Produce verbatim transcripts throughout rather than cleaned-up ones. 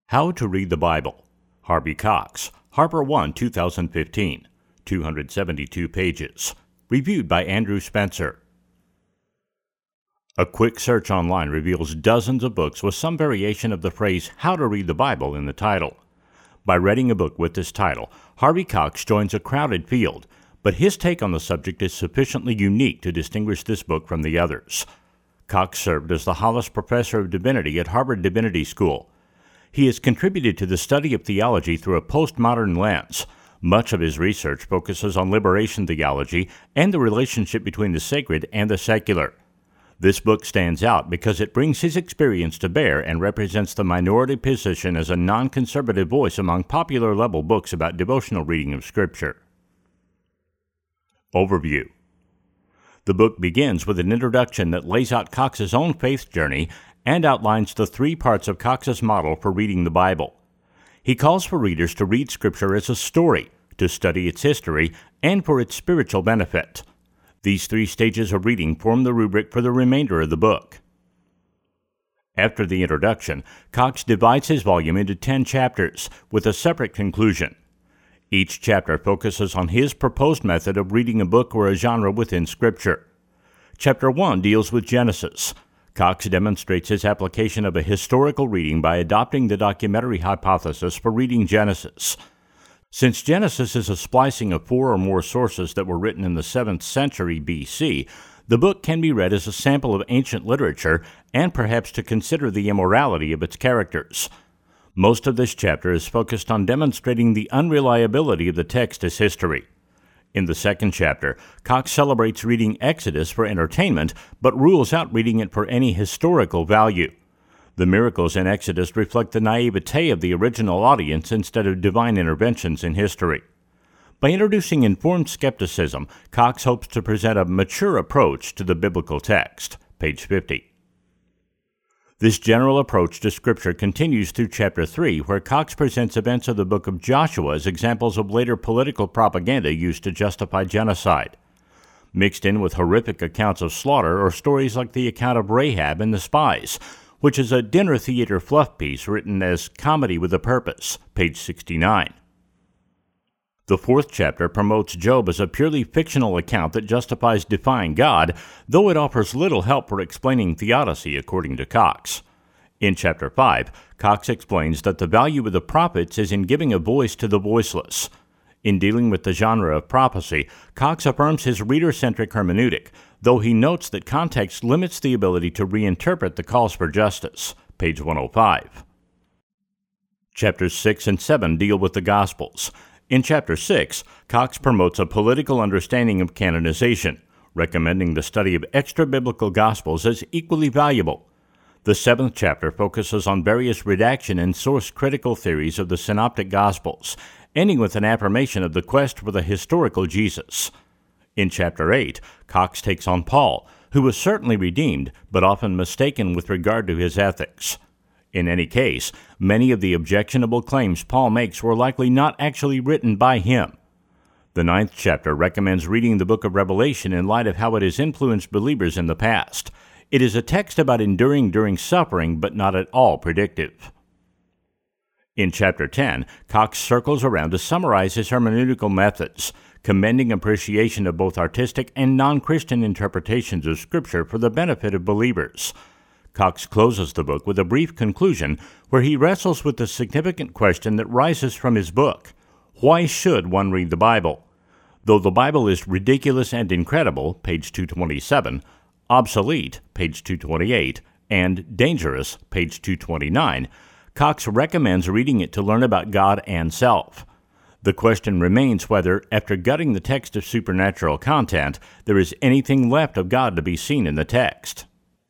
How to Read the Bible. Harvey Cox, Harper one, two thousand fifteen, two hundred seventy-two pages. Reviewed by Andrew Spencer. A quick search online reveals dozens of books with some variation of the phrase "How to Read the Bible" in the title. By reading a book with this title, Harvey Cox joins a crowded field, but his take on the subject is sufficiently unique to distinguish this book from the others. Cox served as the Hollis Professor of Divinity at Harvard Divinity School. He has contributed to the study of theology through a postmodern lens. Much of his research focuses on liberation theology and the relationship between the sacred and the secular. This book stands out because it brings his experience to bear and represents the minority position as a non-conservative voice among popular-level books about devotional reading of Scripture. Overview. The book begins with an introduction that lays out Cox's own faith journey and outlines the three parts of Cox's model for reading the Bible. He calls for readers to read Scripture as a story, to study its history, and for its spiritual benefit. These three stages of reading form the rubric for the remainder of the book. After the introduction, Cox divides his volume into ten chapters, with a separate conclusion. Each chapter focuses on his proposed method of reading a book or a genre within Scripture. Chapter one deals with Genesis. Cox demonstrates his application of a historical reading by adopting the documentary hypothesis for reading Genesis. Since Genesis is a splicing of four or more sources that were written in the seventh century B C, the book can be read as a sample of ancient literature and perhaps to consider the immorality of its characters. Most of this chapter is focused on demonstrating the unreliability of the text as history. In the second chapter, Cox celebrates reading Exodus for entertainment, but rules out reading it for any historical value. The miracles in Exodus reflect the naivete of the original audience instead of divine interventions in history. By introducing informed skepticism, Cox hopes to present a mature approach to the biblical text. Page fifty. This general approach to Scripture continues through Chapter three, where Cox presents events of the book of Joshua as examples of later political propaganda used to justify genocide. Mixed in with horrific accounts of slaughter are stories like the account of Rahab and the spies, which is a dinner theater fluff piece written as comedy with a purpose, page sixty-nine. The fourth chapter promotes Job as a purely fictional account that justifies defying God, though it offers little help for explaining theodicy, according to Cox. In Chapter five, Cox explains that the value of the prophets is in giving a voice to the voiceless. In dealing with the genre of prophecy, Cox affirms his reader-centric hermeneutic, though he notes that context limits the ability to reinterpret the calls for justice. Page one oh five. Chapters six and seven deal with the Gospels. In Chapter six, Cox promotes a political understanding of canonization, recommending the study of extra-biblical Gospels as equally valuable. The seventh chapter focuses on various redaction and source-critical theories of the Synoptic Gospels, ending with an affirmation of the quest for the historical Jesus. In Chapter eight, Cox takes on Paul, who was certainly redeemed, but often mistaken with regard to his ethics. In any case, many of the objectionable claims Paul makes were likely not actually written by him. The ninth chapter recommends reading the book of Revelation in light of how it has influenced believers in the past. It is a text about enduring during suffering, but not at all predictive. In Chapter ten, Cox circles around to summarize his hermeneutical methods, commending appreciation of both artistic and non-Christian interpretations of Scripture for the benefit of believers. Cox closes the book with a brief conclusion where he wrestles with the significant question that rises from his book: why should one read the Bible? Though the Bible is ridiculous and incredible, page two twenty-seven, obsolete, page two twenty-eight, and dangerous, page two twenty-nine, Cox recommends reading it to learn about God and self. The question remains whether, after gutting the text of supernatural content, there is anything left of God to be seen in the text.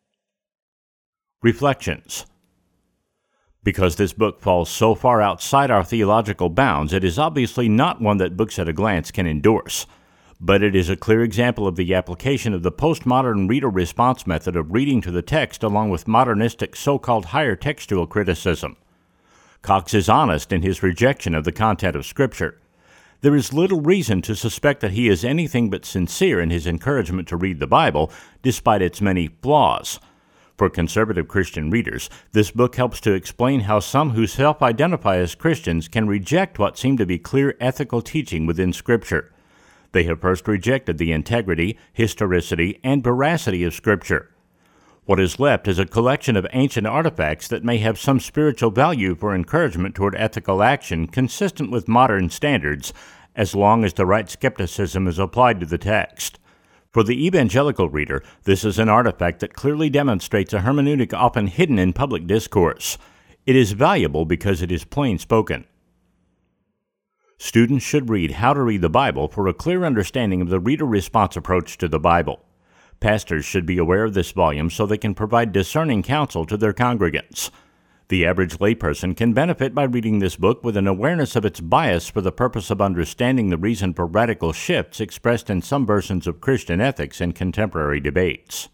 Reflections. Because this book falls so far outside our theological bounds, it is obviously not one that Books at a Glance can endorse. But it is a clear example of the application of the postmodern reader-response method of reading to the text along with modernistic so-called higher textual criticism. Cox is honest in his rejection of the content of Scripture. There is little reason to suspect that he is anything but sincere in his encouragement to read the Bible, despite its many flaws. For conservative Christian readers, this book helps to explain how some who self-identify as Christians can reject what seem to be clear ethical teaching within Scripture. They have first rejected the integrity, historicity, and veracity of Scripture. What is left is a collection of ancient artifacts that may have some spiritual value for encouragement toward ethical action consistent with modern standards, as long as the right skepticism is applied to the text. For the evangelical reader, this is an artifact that clearly demonstrates a hermeneutic often hidden in public discourse. It is valuable because it is plain spoken. Students should read How to Read the Bible for a clear understanding of the reader-response approach to the Bible. Pastors should be aware of this volume so they can provide discerning counsel to their congregants. The average layperson can benefit by reading this book with an awareness of its bias for the purpose of understanding the reason for radical shifts expressed in some versions of Christian ethics in contemporary debates.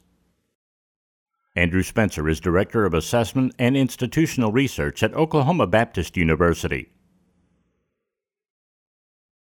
Andrew Spencer is Director of Assessment and Institutional Research at Oklahoma Baptist University.